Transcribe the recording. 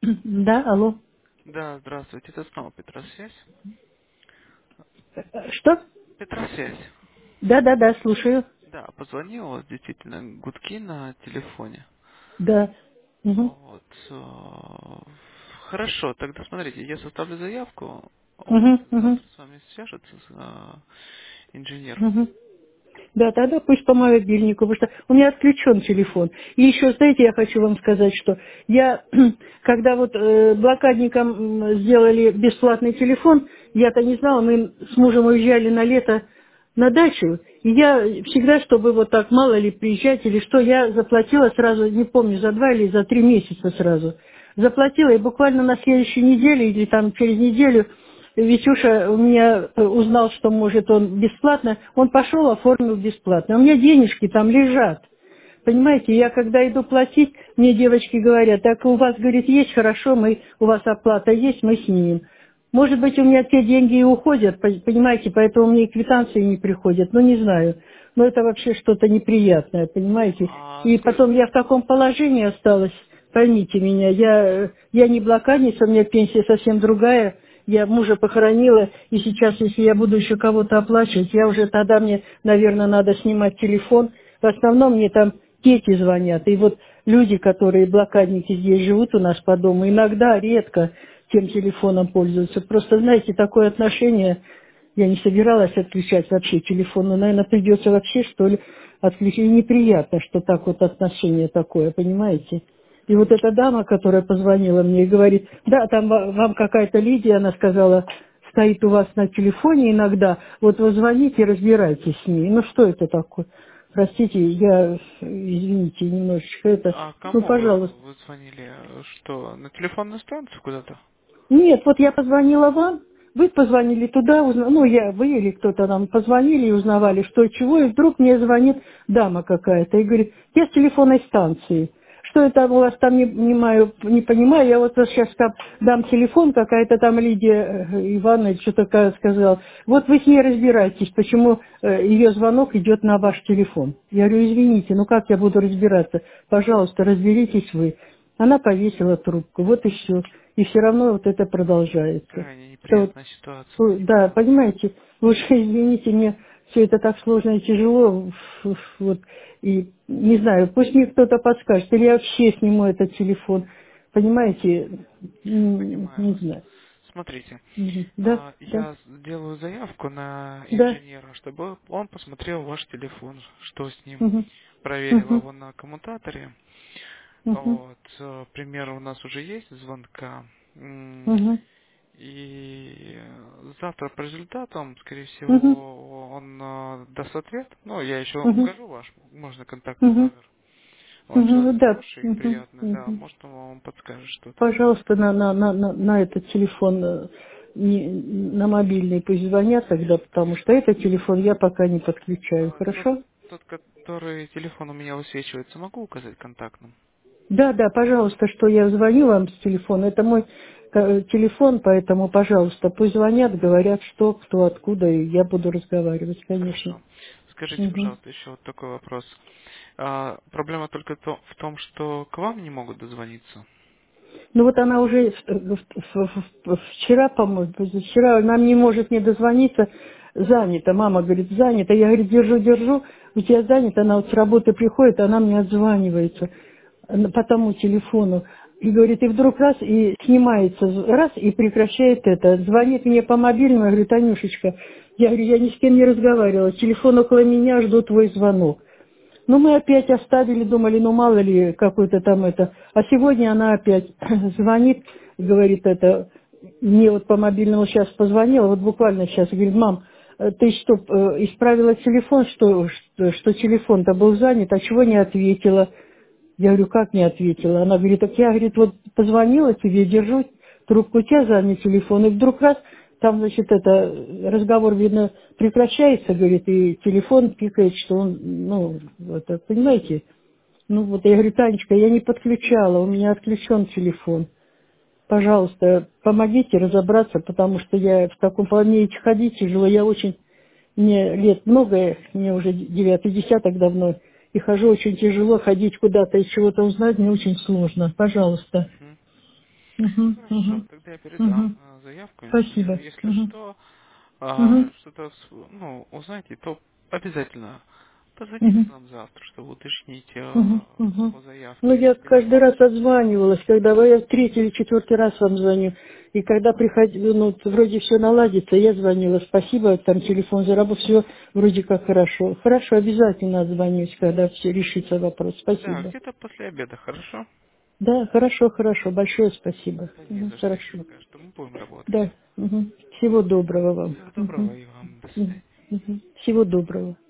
Да, алло. Да, здравствуйте, это снова Петросвязь. Что? Петросвязь. Да, да, да, слушаю. Да, позвонил, у вас действительно гудки на телефоне. Да. Угу. Вот. Хорошо, тогда смотрите, я составлю заявку, вот, Угу, угу, завтра с вами свяжется инженер. угу. Да, тогда пусть по мобильнику, потому что у меня отключен телефон. И еще, знаете, я хочу вам сказать, что я, когда вот блокадникам сделали бесплатный телефон, я-то не знала, мы с мужем уезжали на лето на дачу, и я всегда, чтобы вот так, мало ли приезжать или что, я заплатила сразу, не помню, за 2 или за 3 месяца сразу. Заплатила, и буквально на следующей неделе или там через неделю Витюша у меня узнал, что может он бесплатно, он пошел, оформил бесплатно. У меня денежки там лежат. Понимаете, я когда иду платить, мне девочки говорят, так у вас, говорит, есть, хорошо, у вас оплата есть, мы снимем. Может быть, у меня те деньги и уходят, понимаете, поэтому мне и квитанции не приходят, ну не знаю. Но это вообще что-то неприятное, понимаете. А И потом я в таком положении осталась, поймите меня, я не блокадница, у меня пенсия совсем другая, я мужа похоронила, и сейчас, если я буду еще кого-то оплачивать, я уже тогда мне, наверное, надо снимать телефон. В основном мне там дети звонят, и вот люди, которые блокадники здесь живут у нас по дому, иногда, редко тем телефоном пользуются. Просто, знаете, такое отношение, я не собиралась отключать вообще телефон, но, наверное, придется вообще, что ли, отключить. И неприятно, что так вот отношение такое, понимаете? И вот эта дама, которая позвонила мне и говорит, да, там вам какая-то Лидия, она сказала, стоит у вас на телефоне иногда, вот вы звоните, разбирайтесь с ней. Ну что это такое? Простите, извините, немножечко это, ну, кому пожалуйста. вы звонили? Что, на телефонную станцию куда-то? Нет, вот я позвонила вам, вы позвонили туда, вы или кто-то нам позвонили и узнавали, что и чего, и вдруг мне звонит дама какая-то и говорит, я с телефонной станции. Что это у вас там, не понимаю, я вот сейчас там дам телефон, какая-то там Лидия Ивановна что-то сказала. Вот вы с ней разбирайтесь, почему ее звонок идет на ваш телефон. Я говорю, извините, ну как я буду разбираться? Пожалуйста, разберитесь вы. Она повесила трубку, вот и все. И все равно вот это продолжается. Крайне Это вот, неприятная ситуация, да, понимаю вас. понимаете, вы уж извините, мне все это так сложно и тяжело, вот, и не знаю, пусть мне кто-то подскажет, или я вообще сниму этот телефон, понимаете, Понимаю не вас. знаю. Смотрите, Да, да, я сделаю заявку на да, инженера, чтобы он посмотрел ваш телефон, что с ним, угу, проверил угу, его на коммутаторе. угу, Вот, пример у нас уже есть звонка. угу, И завтра по результатам, скорее угу, всего, он даст ответ. Ну, я еще угу, укажу ваш, можно контактный угу, номер. Он человек да, хороший и приятный, да, угу. может он вам подскажет что-то. Пожалуйста, на этот телефон, на мобильный пусть звонят тогда, потому что этот телефон я пока не подключаю, Тот, хорошо? тот, который телефон у меня высвечивается, могу указать контактным? Да, да, пожалуйста, что я звоню вам с телефона, это мой телефон, поэтому, пожалуйста, пусть звонят, говорят, что, кто, откуда, и я буду разговаривать, конечно. Хорошо. Скажите, Мгм. пожалуйста, еще вот такой вопрос. Проблема только в том, что к вам не могут дозвониться? Ну вот она уже вчера, по-моему, вчера она не может мне дозвониться, занята. Мама говорит, занята. Я, говорит, держу, у тебя занято. Она вот с работы приходит, она мне отзванивается по тому телефону. И говорит, и вдруг раз, и снимается, раз, и прекращает это. Звонит мне по мобильному, я говорю, Танюшечка, я говорю, я ни с кем не разговаривала, телефон около меня, жду твой звонок. Ну, мы опять оставили, думали, ну, мало ли, какой-то там это. А сегодня она опять звонит, говорит это, мне вот по мобильному сейчас позвонила, вот буквально сейчас, говорит, мам, ты что, исправила телефон, что телефон-то был занят, а чего не ответила? Я говорю, как не ответила? Она говорит, так я, говорит, вот позвонила тебе, держу трубку, у тебя занят телефон, и вдруг раз, там, значит, это, разговор, видно, прекращается, говорит, и телефон пикает, что он, ну, это, понимаете? Ну, вот я говорю, Танечка, я не подключала, у меня отключен телефон. Пожалуйста, помогите разобраться, потому что я в таком положении ходить тяжело, я очень мне лет много, мне уже 9-й десяток давно, и хожу очень тяжело, ходить куда-то и чего-то узнать мне очень сложно. Пожалуйста. Мгм. Хорошо, Угу. тогда я Угу. передам заявку инженеру. Спасибо. Если Угу. что, Угу. что-то ну, узнаете, то обязательно позвоните Угу. нам завтра, чтобы уточнить Угу. Угу. по Ну, заявке я весь каждый переход. раз отзванивалась, когда я третий или четвертый раз вам звоню. И когда приходила, ну, вот вроде все наладится, я звонила, спасибо, там телефон заработал, все вроде как хорошо. Хорошо, обязательно отзвонюсь, когда все решится вопрос. Да, Спасибо. где-то после обеда, хорошо? Да, хорошо, хорошо, большое спасибо. Да не Мгм, за что, еще хорошо. скажешь, что мы будем работать. Да, мгм. Всего доброго вам. Всего доброго Мгм, и вам. До мгм, свидания. мгм. Всего доброго.